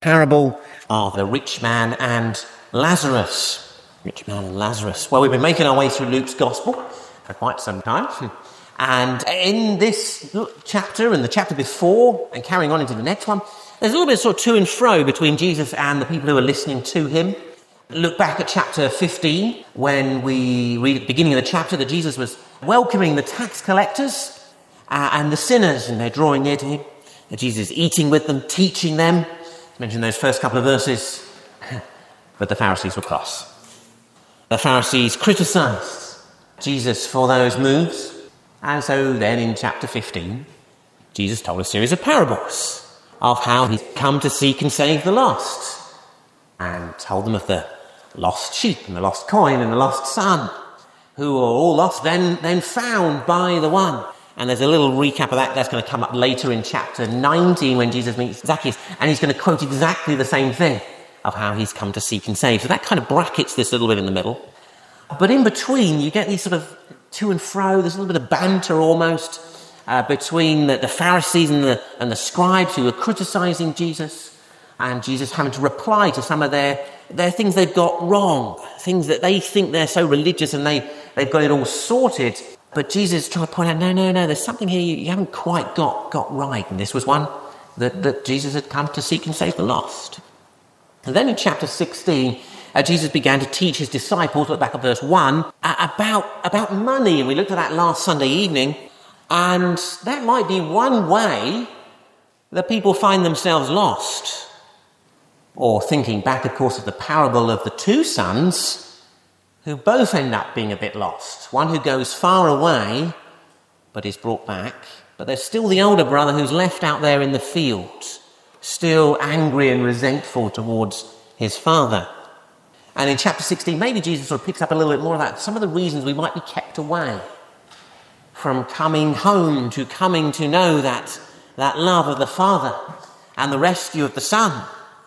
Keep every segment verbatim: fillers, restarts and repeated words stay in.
parable of the rich man and Lazarus. Rich man and Lazarus. Well, we've been making our way through Luke's Gospel for quite some time. And in this chapter and the chapter before, and carrying on into the next one, there's a little bit of sort of to and fro between Jesus and the people who are listening to him. Look back at chapter fifteen, when we read at the beginning of the chapter that Jesus was welcoming the tax collectors uh, and the sinners, and they're drawing near to him. And Jesus is eating with them, teaching them. I mentioned those first couple of verses. But the Pharisees were cross. The Pharisees criticised Jesus for those moves. And so then in chapter fifteen, Jesus told a series of parables of how he's come to seek and save the lost. And told them of the lost sheep and the lost coin and the lost son, who are all lost, then, then found by the one. And there's a little recap of that that's going to come up later in chapter nineteen when Jesus meets Zacchaeus, and he's going to quote exactly the same thing of how he's come to seek and save. So that kind of brackets this a little bit in the middle. But in between, you get these sort of to and fro, there's a little bit of banter almost uh, between the, the Pharisees and the, and the scribes who were criticising Jesus, and Jesus having to reply to some of their, their things they've got wrong, things that they think they're so religious and they, they've got it all sorted. But Jesus is trying to point out, no, no, no, there's something here you, you haven't quite got, got right. And this was one that, that Jesus had come to seek and save the lost. And then in chapter sixteen, uh, Jesus began to teach his disciples, look back at verse one, uh, about, about money. And we looked at that last Sunday evening. And that might be one way that people find themselves lost. Or thinking back, of course, of the parable of the two sons, who both end up being a bit lost. One who goes far away, but is brought back. But there's still the older brother who's left out there in the field, still angry and resentful towards his father. And in chapter sixteen, maybe Jesus sort of picks up a little bit more of that. Some of the reasons we might be kept away from coming home, to coming to know that, that love of the Father and the rescue of the Son.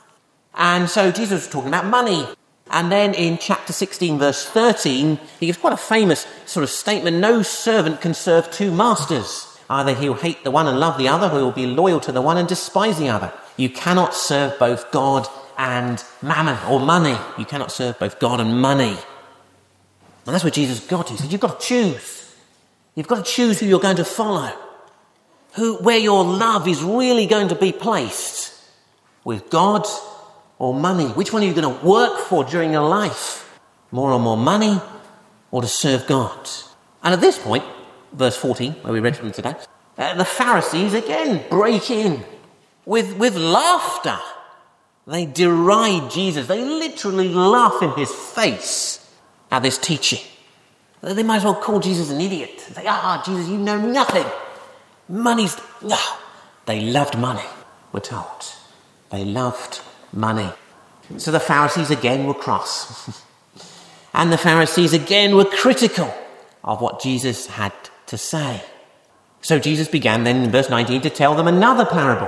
And so Jesus was talking about money. And then in chapter sixteen, verse thirteen, he gives quite a famous sort of statement. No servant can serve two masters. Either he'll hate the one and love the other, or he'll be loyal to the one and despise the other. You cannot serve both God and mammon, or money. You cannot serve both God and money. And that's where Jesus got to. He said, you've got to choose. You've got to choose who you're going to follow. Who, where your love is really going to be placed. With God or money. Which one are you going to work for during your life? More or more money, or to serve God? And at this point, verse fourteen, where we read from today, uh, the Pharisees again break in with, with laughter. They deride Jesus. They literally laugh in his face at this teaching. They might as well call Jesus an idiot. Say, ah, Jesus, you know nothing. Money's... No. They loved money, we're told. They loved money. So the Pharisees again were cross. And the Pharisees again were critical of what Jesus had to say. So Jesus began then in verse nineteen to tell them another parable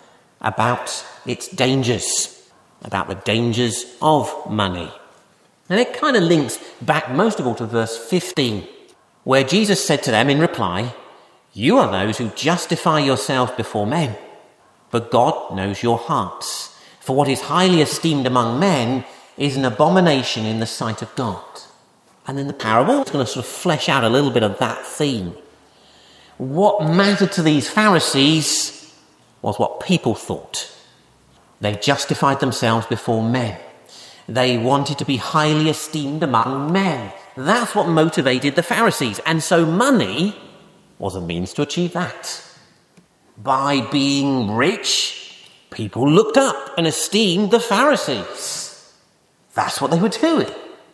about its dangers, about the dangers of money. And it kind of links back most of all to verse fifteen, where Jesus said to them in reply, you are those who justify yourselves before men, but God knows your hearts. For what is highly esteemed among men is an abomination in the sight of God. And then the parable is going to sort of flesh out a little bit of that theme. What mattered to these Pharisees was what people thought. They justified themselves before men. They wanted to be highly esteemed among men. That's what motivated the Pharisees. And so money was a means to achieve that. By being rich, people looked up and esteemed the Pharisees. That's what they were doing.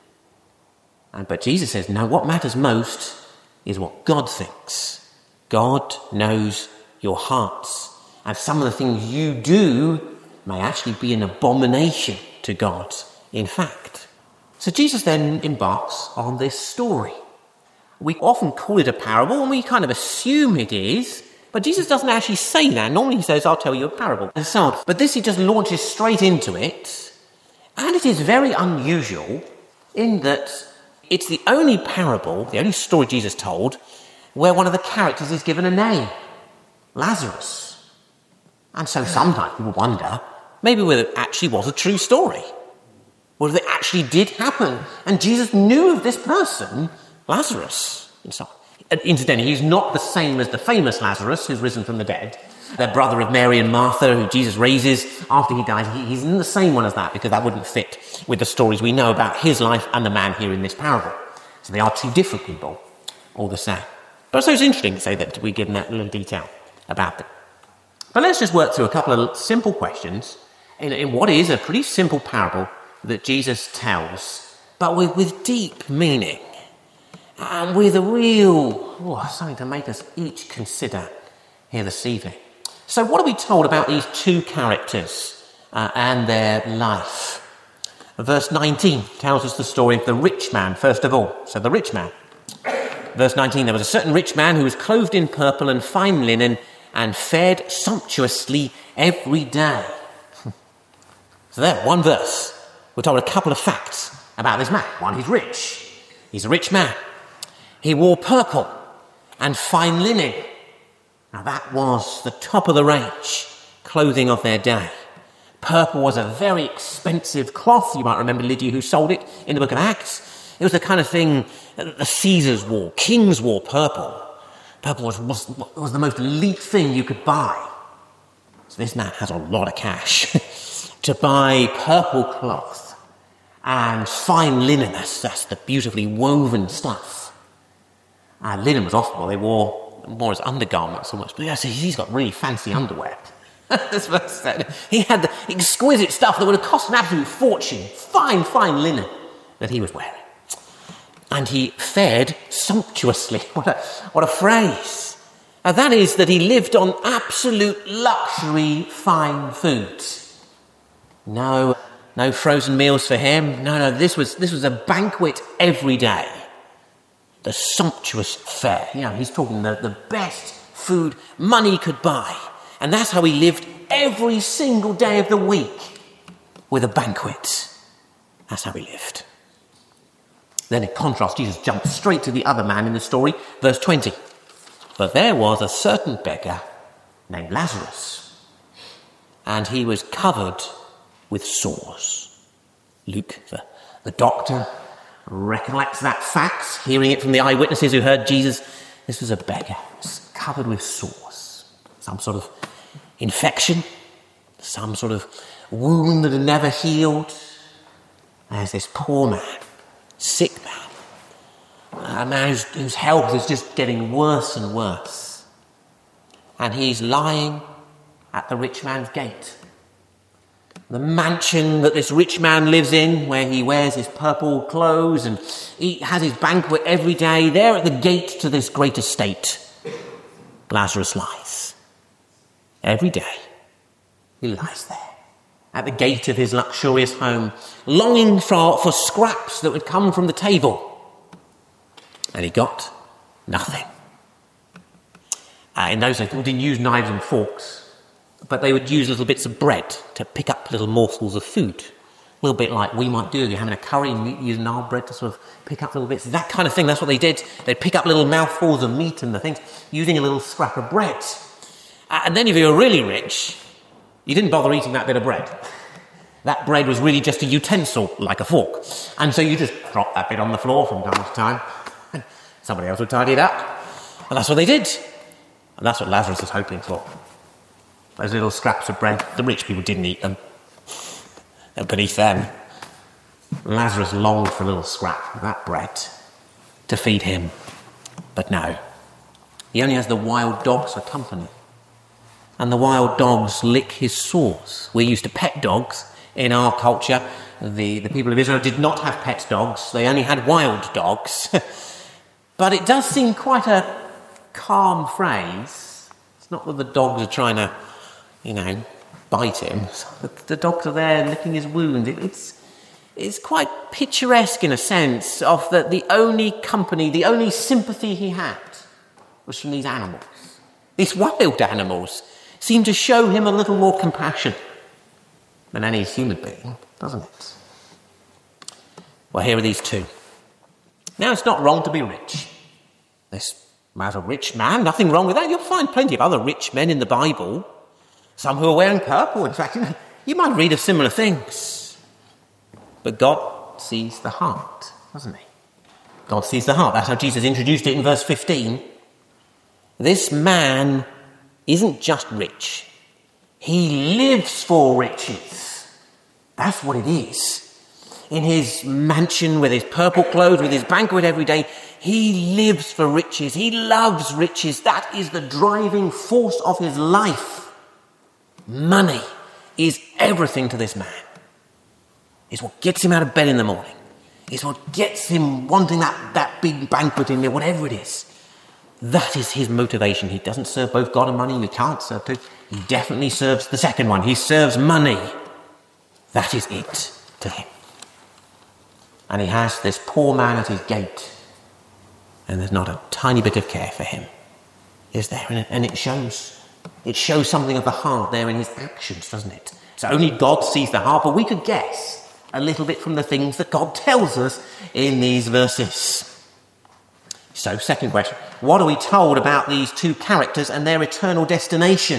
And, but Jesus says, no, what matters most is what God thinks. God knows your hearts. And some of the things you do may actually be an abomination to God, in fact. So Jesus then embarks on this story. We often call it a parable, and we kind of assume it is, but Jesus doesn't actually say that. Normally he says, I'll tell you a parable, and so on. But this, he just launches straight into it, and it is very unusual in that it's the only parable, the only story Jesus told, where one of the characters is given a name, Lazarus. And so sometimes people wonder, Maybe whether it actually was a true story. Whether it actually did happen. And Jesus knew of this person, Lazarus. Incidentally, he's not the same as the famous Lazarus who's risen from the dead. The brother of Mary and Martha, who Jesus raises after he dies. He, he's in the same one as that, because that wouldn't fit with the stories we know about his life and the man here in this parable. So they are two different people, all the same. But so it's interesting to say that we give that little detail about them. But let's just work through a couple of simple questions in, in what is a pretty simple parable that Jesus tells, but with, with deep meaning and with a real, oh, something to make us each consider here this evening. So what are we told about these two characters uh, and their life? Verse nineteen tells us the story of the rich man, first of all. So the rich man. Verse nineteen, there was a certain rich man who was clothed in purple and fine linen and fared sumptuously every day. So there, one verse. We're told a couple of facts about this man. One, he's rich. He's a rich man. He wore purple and fine linen. Now that was the top of the range clothing of their day. Purple was a very expensive cloth. You might remember Lydia who sold it in the book of Acts. It was the kind of thing that the Caesars wore. Kings wore purple. Purple was, was, was the most elite thing you could buy. So this man has a lot of cash to buy purple cloth and fine linen. That's, that's the beautifully woven stuff. Uh, linen was often what they wore more as undergarments almost. But yeah, so he's got really fancy underwear. He had the exquisite stuff that would have cost an absolute fortune. Fine, fine linen that he was wearing. And he fared sumptuously. What a, what a phrase. Uh, that is that he lived on absolute luxury, fine foods. No, no frozen meals for him. No, no, this was, this was a banquet every day. The sumptuous fare. You know, he's talking the, the best food money could buy. And that's how he lived every single day of the week, with a banquet. That's how he lived. Then in contrast, Jesus jumped straight to the other man in the story, verse twenty. But there was a certain beggar named Lazarus, and he was covered with sores. Luke, the, the doctor, recollects that fact, hearing it from the eyewitnesses who heard Jesus. This was a beggar, was covered with sores. Some sort of infection, some sort of wound that had never healed. There's this poor man, sick man, a man whose, whose health is just getting worse and worse. And he's lying at the rich man's gate. The mansion that this rich man lives in, where he wears his purple clothes and he has his banquet every day, there at the gate to this great estate, Lazarus lies. Every day, he lies there, at the gate of his luxurious home, longing for, for scraps that would come from the table. And he got nothing. Uh, in those days, people didn't use knives and forks, but they would use little bits of bread to pick up little morsels of food. A little bit like we might do if you're having a curry and you use naan bread to sort of pick up little bits. That kind of thing, that's what they did. They'd pick up little mouthfuls of meat and the things, using a little scrap of bread. Uh, and then if you were really rich, you didn't bother eating that bit of bread. That bread was really just a utensil, like a fork. And so you just drop that bit on the floor from time to time, and somebody else would tidy it up. And that's what they did. And that's what Lazarus was hoping for. Those little scraps of bread. The rich people didn't eat them. They were beneath them. Lazarus longed for a little scrap of that bread to feed him. But no. He only has the wild dogs for company. And the wild dogs lick his sores. We're used to pet dogs in our culture. The, the people of Israel did not have pet dogs. They only had wild dogs. But it does seem quite a calm phrase. It's not that the dogs are trying to, you know, bite him. The, the dogs are there licking his wound. It, it's, it's quite picturesque in a sense of that the only company, the only sympathy he had was from these animals. These wild animals seem to show him a little more compassion than any human being, doesn't it? Well, here are these two. Now, it's not wrong to be rich. This man's a rich man, nothing wrong with that. You'll find plenty of other rich men in the Bible. Some who are wearing purple. In fact, you know, You might read of similar things. But God sees the heart, doesn't he? God sees the heart. That's how Jesus introduced it in verse fifteen. This man isn't just rich. He lives for riches. That's what it is. In his mansion with his purple clothes, with his banquet every day, he lives for riches. He loves riches. That is the driving force of his life. Money is everything to this man. It's what gets him out of bed in the morning. It's what gets him wanting that, that big banquet in there, whatever it is. That is his motivation. He doesn't serve both God and money. He can't serve two. He definitely serves the second one. He serves money. That is it to him. And he has this poor man at his gate, and there's not a tiny bit of care for him, is there? And it shows. It shows something of the heart there in his actions, doesn't it? So only God sees the heart, but we could guess a little bit from the things that God tells us in these verses. So, second question, what are we told about these two characters and their eternal destination?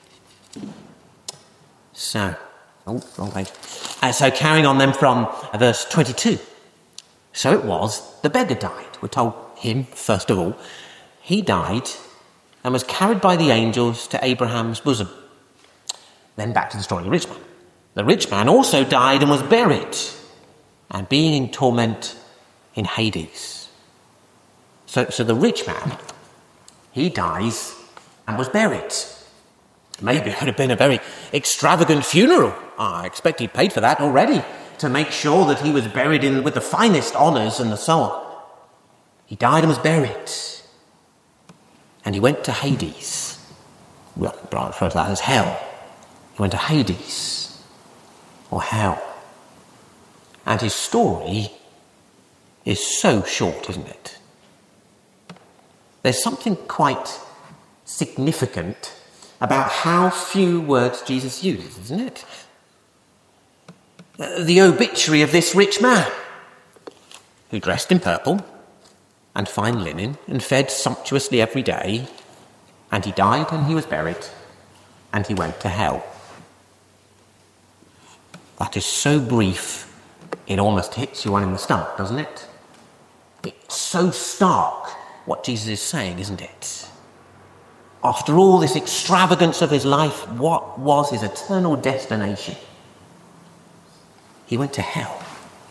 So, oh, wrong page. Uh, so carrying on then from verse twenty-two. So it was, the beggar died. We're told him, first of all. He died and was carried by the angels to Abraham's bosom. Then back to the story of the rich man. The rich man also died and was buried, and being in torment in Hades. So, so the rich man, he dies and was buried. Maybe it would have been a very extravagant funeral. I expect he paid for that already, to make sure that he was buried in with the finest honours and so on. He died and was buried. And he went to Hades. Well, I refer to that as hell. He went to Hades, or hell. And his story is so short, isn't it? There's something quite significant about how few words Jesus uses, isn't it? The obituary of this rich man, who dressed in purple and fine linen and fed sumptuously every day, and he died and he was buried and he went to hell. That is so brief, it almost hits you one in the stomach, doesn't it? It's so stark what Jesus is saying, isn't it? After all this extravagance of his life, what was his eternal destination? He went to hell.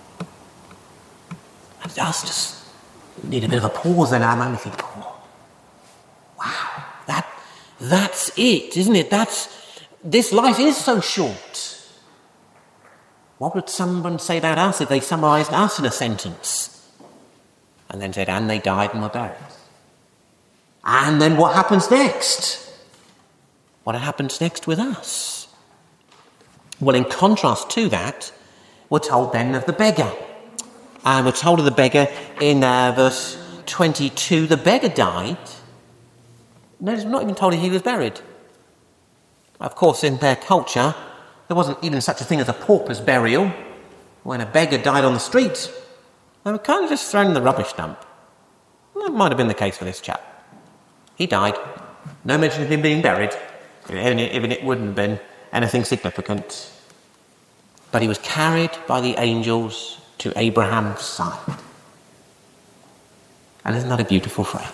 And us just need a bit of a pause then. I think, oh, wow, that, that's it, isn't it? That's, this life is so short. What would someone say about us if they summarised us in a sentence? And then said, and they died and were buried. And then what happens next? What happens next with us? Well, in contrast to that, we're told then of the beggar. And we're told of the beggar in uh, verse twenty-two. The beggar died. No, it's not even told he was buried. Of course, in their culture, there wasn't even such a thing as a pauper's burial. When a beggar died on the street, they were kind of just thrown in the rubbish dump. That might have been the case for this chap. He died. No mention of him being buried. Even it wouldn't have been anything significant. But he was carried by the angels to Abraham's side. And isn't that a beautiful phrase?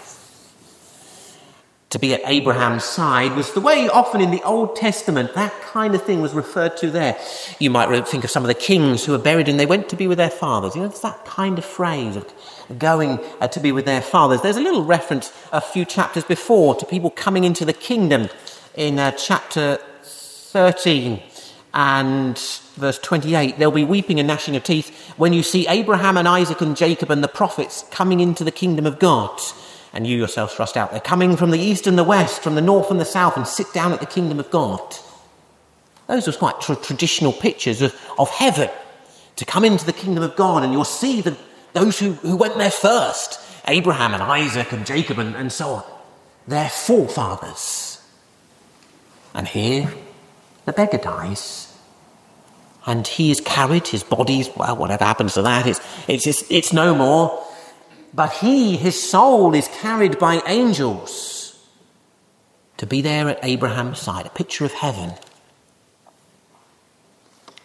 To be at Abraham's side was the way often in the Old Testament that kind of thing was referred to there. You might think of some of the kings who were buried and they went to be with their fathers. You know, it's that kind of phrase of going uh, to be with their fathers. There's a little reference a few chapters before to people coming into the kingdom in uh, chapter thirteen and verse twenty-eight. There'll be weeping and gnashing of teeth when you see Abraham and Isaac and Jacob and the prophets coming into the kingdom of God. And you yourselves thrust out. They're coming from the east and the west, from the north and the south, and sit down at the kingdom of God. Those were quite tra- traditional pictures of, of heaven, to come into the kingdom of God, and you'll see the, those who, who went there first, Abraham and Isaac and Jacob and, and so on. Their forefathers. And here, the beggar dies, and he is carried, his body's, well, whatever happens to that, it's, it's, just, it's no more. But he, his soul, is carried by angels to be there at Abraham's side, a picture of heaven.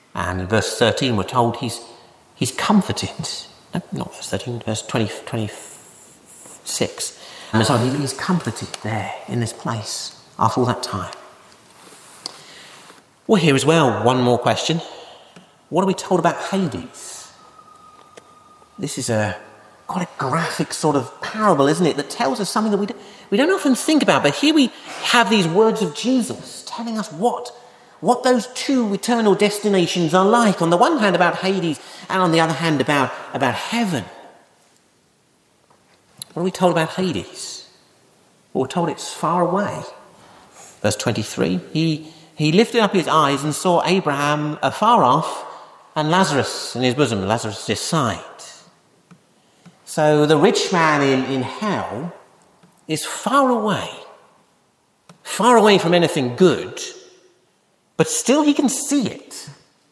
And in verse thirteen we're told he's he's comforted. No, not verse thirteen, verse twenty, twenty-six. And so he's comforted there in this place after all that time. Well, here as well, one more question. What are we told about Hades? This is a quite a graphic sort of parable, isn't it, that tells us something that we don't, we don't often think about. But here we have these words of Jesus telling us what, what those two eternal destinations are like. On the one hand about Hades, and on the other hand about, about heaven. What are we told about Hades? Well, we're told it's far away. Verse twenty-three, he, he lifted up his eyes and saw Abraham afar off and Lazarus in his bosom, Lazarus' his side. So the rich man in, in hell is far away, far away from anything good, but still he can see it.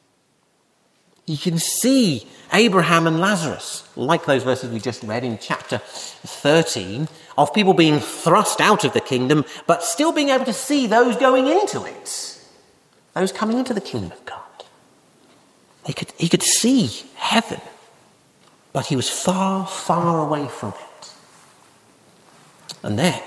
He can see Abraham and Lazarus, like those verses we just read in chapter thirteen, of people being thrust out of the kingdom, but still being able to see those going into it, those coming into the kingdom of God. He could, he could see heaven, but he was far, far away from it. And then,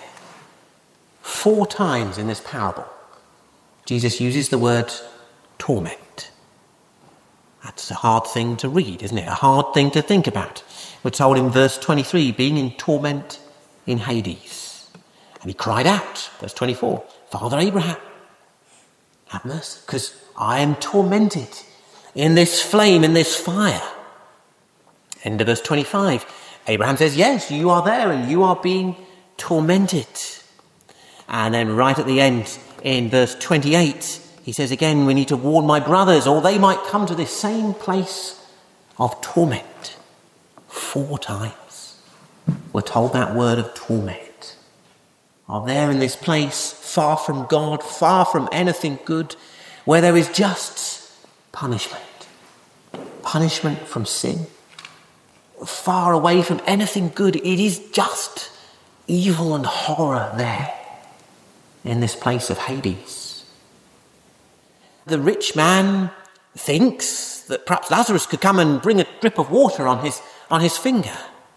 four times in this parable, Jesus uses the word torment. That's a hard thing to read, isn't it? A hard thing to think about. We're told in verse twenty-three, being in torment in Hades. And he cried out, verse twenty-four, Father Abraham, have mercy, because I am tormented in this flame, in this fire. End of verse twenty-five. Abraham says, yes, you are there and you are being tormented. And then right at the end, in verse twenty-eight, he says again, we need to warn my brothers, or they might come to this same place of torment. Four times we're told that word of torment. Are there in this place, far from God, far from anything good, where there is just punishment. Punishment from sin. Far away from anything good. It is just evil and horror there in this place of Hades. The rich man thinks that perhaps Lazarus could come and bring a drip of water on his, on his finger.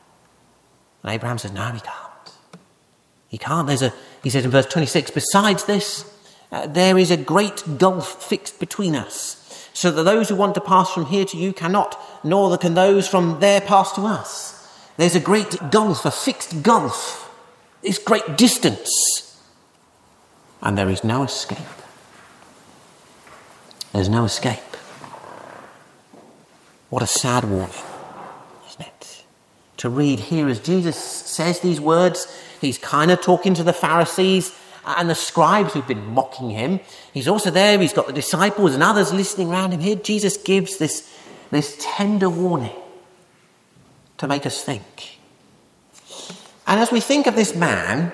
And Abraham says, no, he can't. He can't. There's a, he says in verse twenty-six, besides this, uh, there is a great gulf fixed between us, so that those who want to pass from here to you cannot, nor can those from there pass to us. There's a great gulf, a fixed gulf, this great distance, and there is no escape. There's no escape. What a sad warning, isn't it? To read here as Jesus says these words, he's kind of talking to the Pharisees and the scribes who've been mocking him. He's also there, he's got the disciples and others listening around him. Here Jesus gives this, this tender warning to make us think. And as we think of this man,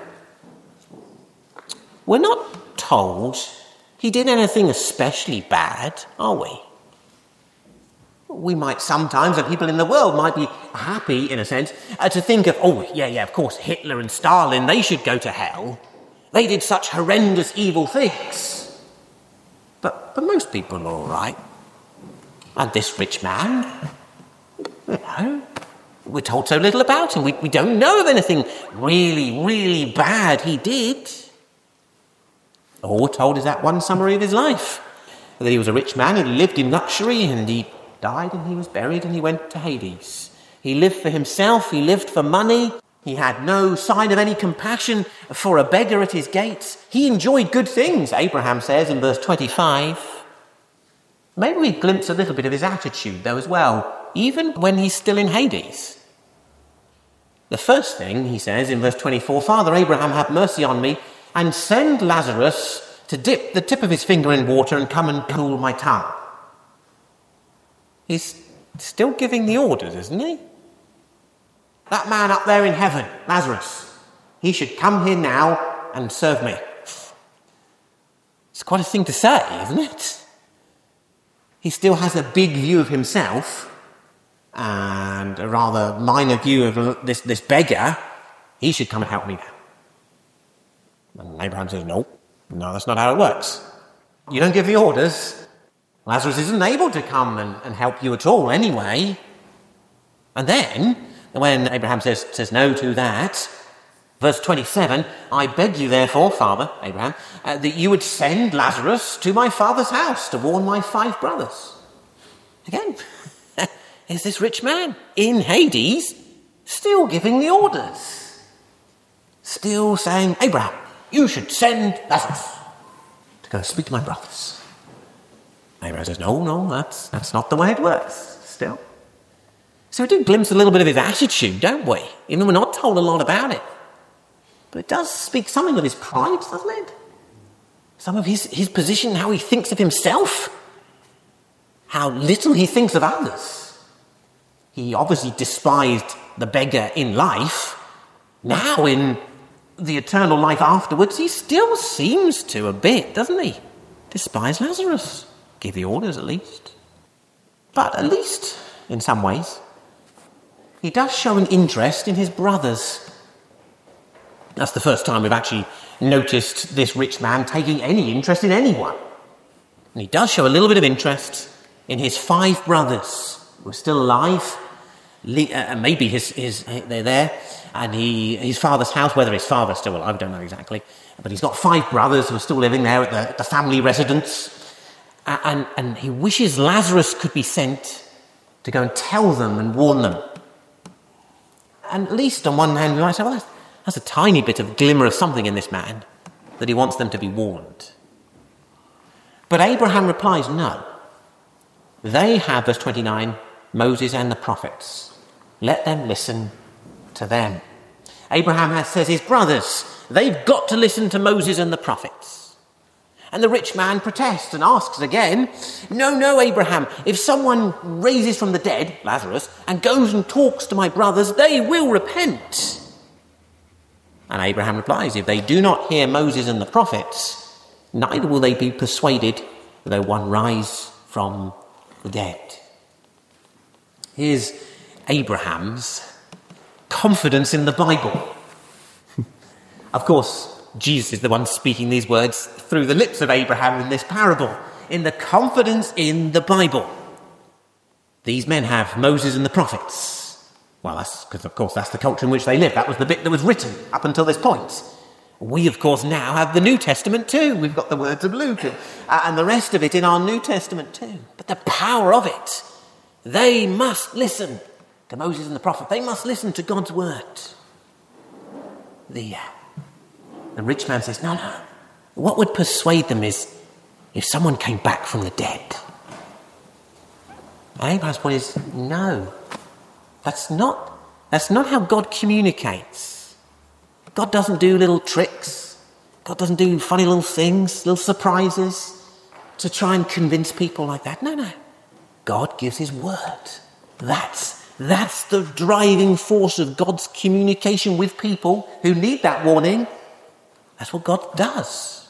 we're not told he did anything especially bad, are we? We might sometimes, and people in the world might be happy, in a sense, uh, to think of, oh, yeah, yeah, of course, Hitler and Stalin, they should go to hell. They did such horrendous evil things. But, but most people are all right. And this rich man, you know, we're told so little about him. We, we don't know of anything really, really bad he did. All we're told is that one summary of his life. That he was a rich man, he lived in luxury, and he died and he was buried and he went to Hades. He lived for himself, he lived for money. He had no sign of any compassion for a beggar at his gates. He enjoyed good things, Abraham says in verse twenty-five. Maybe we glimpse a little bit of his attitude though as well, even when he's still in Hades. The first thing he says in verse twenty-four, Father Abraham, have mercy on me, and send Lazarus to dip the tip of his finger in water and come and cool my tongue. He's still giving the orders, isn't he? That man up there in heaven, Lazarus, he should come here now and serve me. It's quite a thing to say, isn't it? He still has a big view of himself and a rather minor view of this, this beggar. He should come and help me now. And Abraham says, no, no, that's not how it works. You don't give the orders. Lazarus isn't able to come and, and help you at all anyway. And then, when Abraham says, says no to that, verse twenty-seven, I beg you therefore, Father, Abraham, uh, that you would send Lazarus to my father's house to warn my five brothers. Again, is this rich man in Hades still giving the orders? Still saying, Abraham, you should send Lazarus to go speak to my brothers. Abraham says, no, no, that's, that's not the way it works, still. So we do glimpse a little bit of his attitude, don't we? Even though we're not told a lot about it. But it does speak something of his pride, doesn't it? Some of his, his position, how he thinks of himself. How little he thinks of others. He obviously despised the beggar in life. Now in the eternal life afterwards, he still seems to a bit, doesn't he? Despise Lazarus. Give the orders at least. But at least, in some ways, he does show an interest in his brothers. That's the first time we've actually noticed this rich man taking any interest in anyone. And he does show a little bit of interest in his five brothers who are still alive. Uh, maybe his, his, they're there. And he, his father's house, whether his father's still alive, I don't know exactly. But he's got five brothers who are still living there at the, at the family residence. And, and he wishes Lazarus could be sent to go and tell them and warn them. And at least on one hand we might say, well, that's, that's a tiny bit of glimmer of something in this man, that he wants them to be warned. But Abraham replies, no. They have, verse twenty-nine, Moses and the prophets. Let them listen to them. Abraham has, says his brothers, they've got to listen to Moses and the prophets. And the rich man protests and asks again, no, no, Abraham, if someone raises from the dead, Lazarus, and goes and talks to my brothers, they will repent. And Abraham replies, if they do not hear Moses and the prophets, neither will they be persuaded though one rise from the dead. Here's Abraham's confidence in the Bible. Of course, Jesus is the one speaking these words through the lips of Abraham in this parable, in the confidence in the Bible. These men have Moses and the prophets. Well, that's because, of course, that's the culture in which they live. That was the bit that was written up until this point. We, of course, now have the New Testament too. We've got the words of Luke and, uh, and the rest of it in our New Testament too. But the power of it, they must listen to Moses and the prophet. They must listen to God's word. The... Uh, The rich man says, no, no. What would persuade them is if someone came back from the dead. And Abraham's point is, no. That's not, that's not how God communicates. God doesn't do little tricks. God doesn't do funny little things, little surprises to try and convince people like that. No, no. God gives his word. That's, that's the driving force of God's communication with people who need that warning. That's what God does.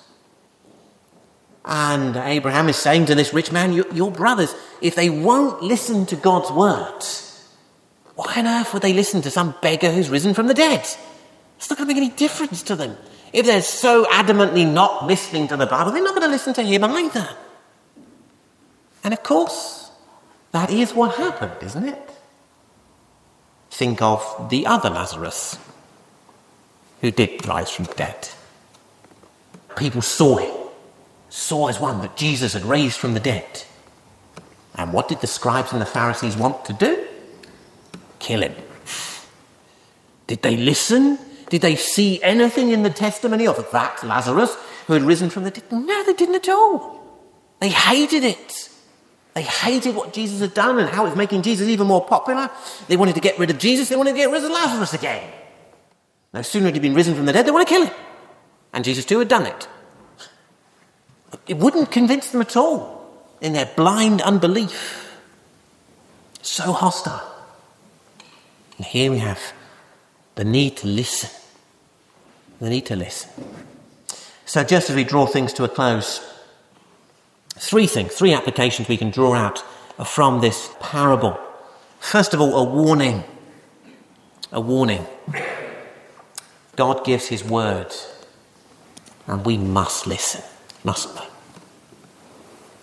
And Abraham is saying to this rich man, your, your brothers, if they won't listen to God's word, why on earth would they listen to some beggar who's risen from the dead? It's not going to make any difference to them. If they're so adamantly not listening to the Bible, they're not going to listen to him either. And of course, that is what happened, isn't it? Think of the other Lazarus who did rise from the dead. People saw him, saw as one that Jesus had raised from the dead. And what did the scribes and the Pharisees want to do? Kill him. Did they listen? Did they see anything in the testimony of that Lazarus who had risen from the dead? No, they didn't at all. They hated it. They hated what Jesus had done and how it was making Jesus even more popular. They wanted to get rid of Jesus. They wanted to get rid of Lazarus again. No sooner had he been risen from the dead, they want to kill him. And Jesus too had done it. It wouldn't convince them at all in their blind unbelief. So hostile. And here we have the need to listen. The need to listen. So just as we draw things to a close, three things, three applications we can draw out from this parable. First of all, a warning. A warning. God gives his word. And we must listen, mustn't we?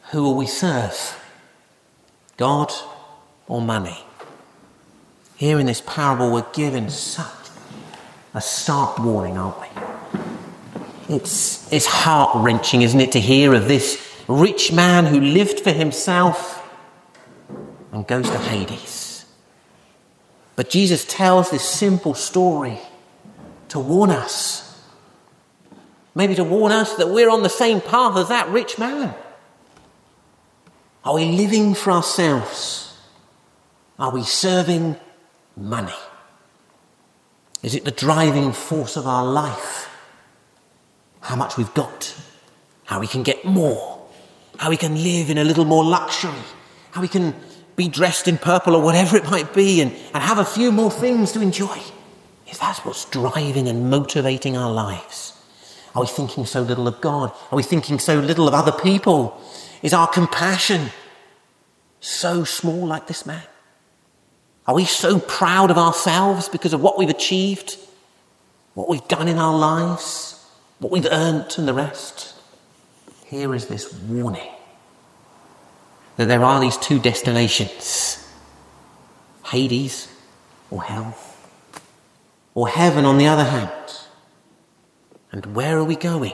Who will we serve? God or money? Here in this parable we're given such a stark warning, aren't we? It's, it's heart-wrenching, isn't it, to hear of this rich man who lived for himself and goes to Hades. But Jesus tells this simple story to warn us. Maybe to warn us that we're on the same path as that rich man. Are we living for ourselves? Are we serving money? Is it the driving force of our life? How much we've got, how we can get more, how we can live in a little more luxury, how we can be dressed in purple or whatever it might be and, and have a few more things to enjoy. If that's what's driving and motivating our lives, are we thinking so little of God? Are we thinking so little of other people? Is our compassion so small like this man? Are we so proud of ourselves because of what we've achieved, what we've done in our lives, what we've earned and the rest? Here is this warning that there are these two destinations, Hades or hell, or heaven on the other hand. And where are we going?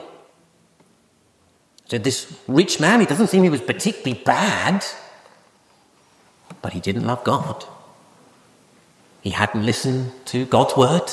So this rich man, he doesn't seem he was particularly bad, but he didn't love God. He hadn't listened to God's word.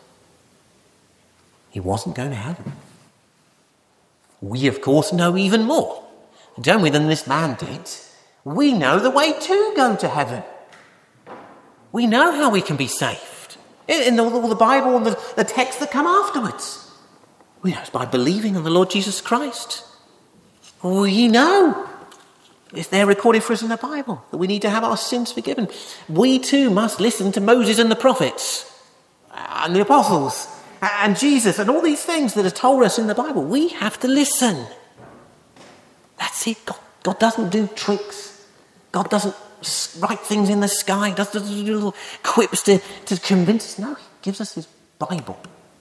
He wasn't going to heaven. We, of course, know even more, don't we, than this man did. We know the way to go to heaven. We know how we can be saved. In all the Bible and the, the texts that come afterwards. We know it's by believing in the Lord Jesus Christ. We know it's there recorded for us in the Bible that we need to have our sins forgiven. We too must listen to Moses and the prophets and the apostles and Jesus and all these things that are told us in the Bible. We have to listen. That's it. God, God doesn't do tricks. God doesn't write things in the sky. Doesn't do little quips to, to convince us. No, he gives us his Bible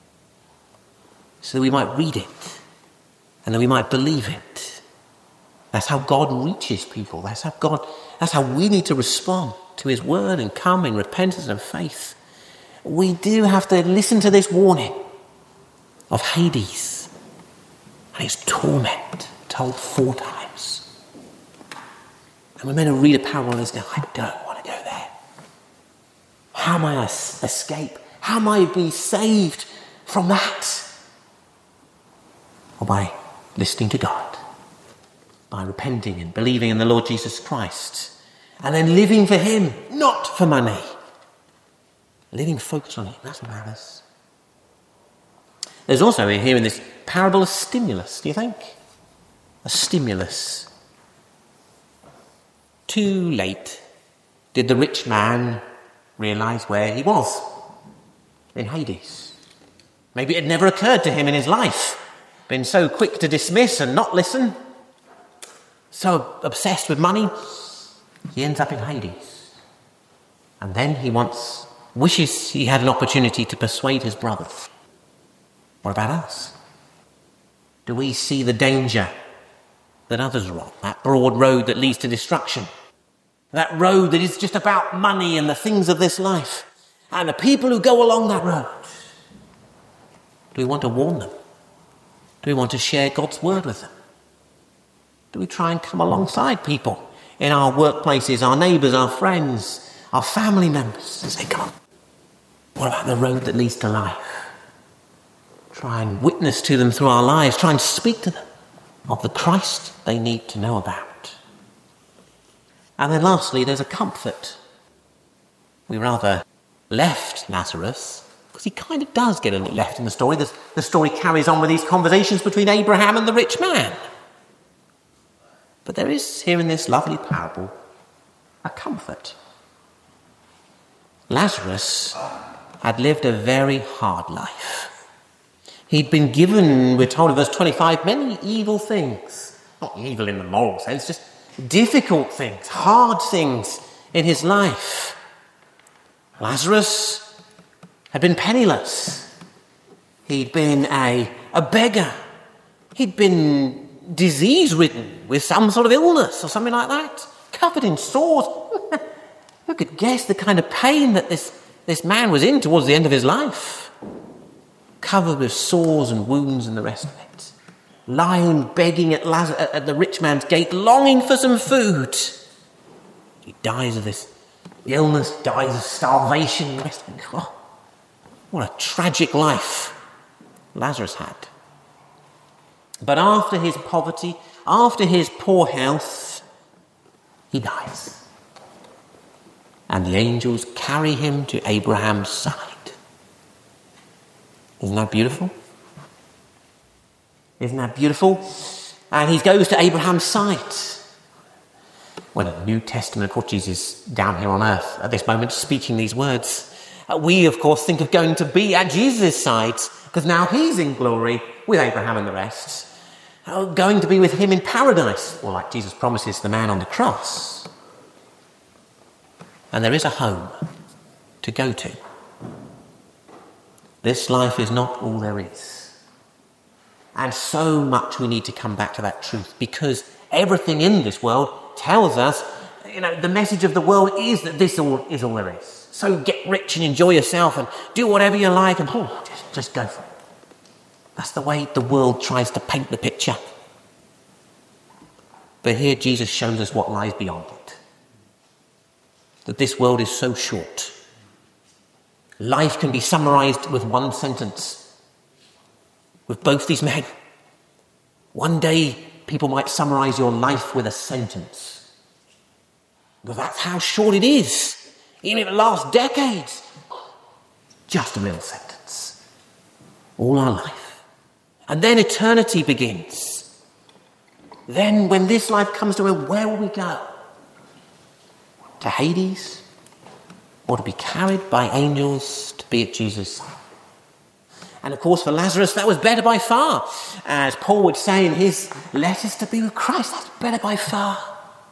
so that we might read it and that we might believe it. That's how God reaches people. That's how God, that's how we need to respond to his word and come in repentance and faith. We do have to listen to this warning of Hades and its torment told four times. And we're meant to read a parable and go, I don't want to go there. How may I escape? How may I be saved from that? Or by listening to God, by repenting and believing in the Lord Jesus Christ, and then living for him, not for money. Living focused on him, that's what matters. There's also here in this parable a stimulus, do you think? A stimulus. Too late did the rich man realise where he was, in Hades. Maybe it had never occurred to him in his life. Been so quick to dismiss and not listen. So obsessed with money, he ends up in Hades. And then he wants, wishes he had an opportunity to persuade his brothers. What about us? Do we see the danger that others are on? That broad road that leads to destruction. That road that is just about money and the things of this life. And the people who go along that road. Do we want to warn them? Do we want to share God's word with them? Do we try and come alongside people in our workplaces, our neighbours, our friends, our family members and say, come on, what about the road that leads to life? Try and witness to them through our lives. Try and speak to them of the Christ they need to know about. And then lastly, there's a comfort. We rather left Lazarus, because he kind of does get a little left in the story. The, the story carries on with these conversations between Abraham and the rich man. But there is here in this lovely parable a comfort. Lazarus had lived a very hard life. He'd been given, we're told in verse twenty-five, many evil things. Not evil in the moral sense, just difficult things, hard things in his life. Lazarus had been penniless. He'd been a, a beggar. He'd been disease-ridden with some sort of illness or something like that, covered in sores. Who could guess the kind of pain that this, this man was in towards the end of his life? Covered with sores and wounds and the rest of it. Lying, begging at, Lazarus, at the rich man's gate, longing for some food. He dies of this illness, dies of starvation and the rest of it. Oh, what a tragic life Lazarus had. But after his poverty, after his poor health, he dies. And the angels carry him to Abraham's side. Isn't that beautiful? Isn't that beautiful? And he goes to Abraham's side. When in the New Testament, of course, Jesus is down here on earth at this moment speaking these words. We, of course, think of going to be at Jesus' side because now he's in glory with Abraham and the rest. Going to be with him in paradise, or like Jesus promises the man on the cross. And there is a home to go to. This life is not all there is. And so much we need to come back to that truth, because everything in this world tells us, you know, the message of the world is that this all is all there is. So get rich and enjoy yourself and do whatever you like and oh, just, just go for it. That's the way the world tries to paint the picture. But here Jesus shows us what lies beyond it. That this world is so short. Life can be summarized with one sentence. With both these men. One day people might summarize your life with a sentence. Because that's how short it is. Even if it lasts decades. Just a little sentence. All our life. And then eternity begins. Then when this life comes to an end, where will we go? To Hades? Or to be carried by angels to be at Jesus' side? And of course for Lazarus that was better by far. As Paul would say in his letters, to be with Christ, that's better by far.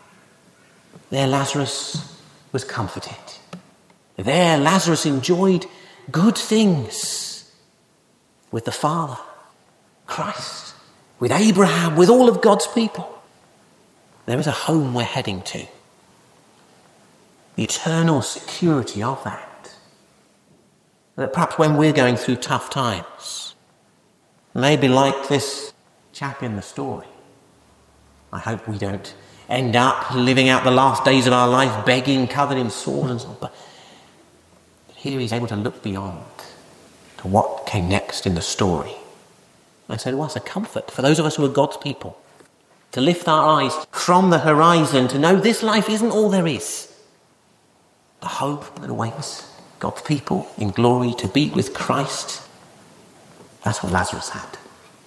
There Lazarus was comforted. There Lazarus enjoyed good things with the Father. Christ, with Abraham, with all of God's people. There is a home we're heading to. The eternal security of that. That perhaps when we're going through tough times, maybe like this chap in the story, I hope we don't end up living out the last days of our life begging, covered in sores and so on. But here he's able to look beyond to what came next in the story. I say to us, a comfort for those of us who are God's people, to lift our eyes from the horizon, to know this life isn't all there is. The hope that awaits God's people in glory to be with Christ. That's what Lazarus had.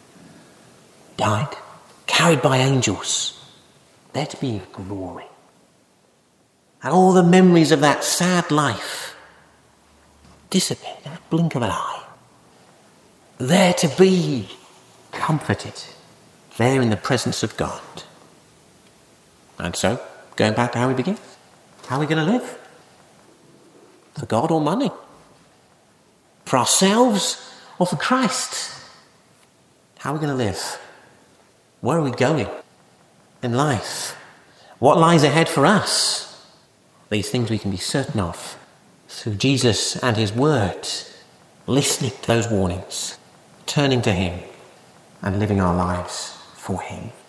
Died, carried by angels, there to be in glory. And all the memories of that sad life disappeared in a blink of an eye. There to be comforted, there in the presence of God. And so, going back to how we begin, how are we going to live? For God or money? For ourselves or for Christ? How are we going to live? Where are we going in life? What lies ahead for us? These things we can be certain of through Jesus and his word, listening to those warnings, turning to him and living our lives for him.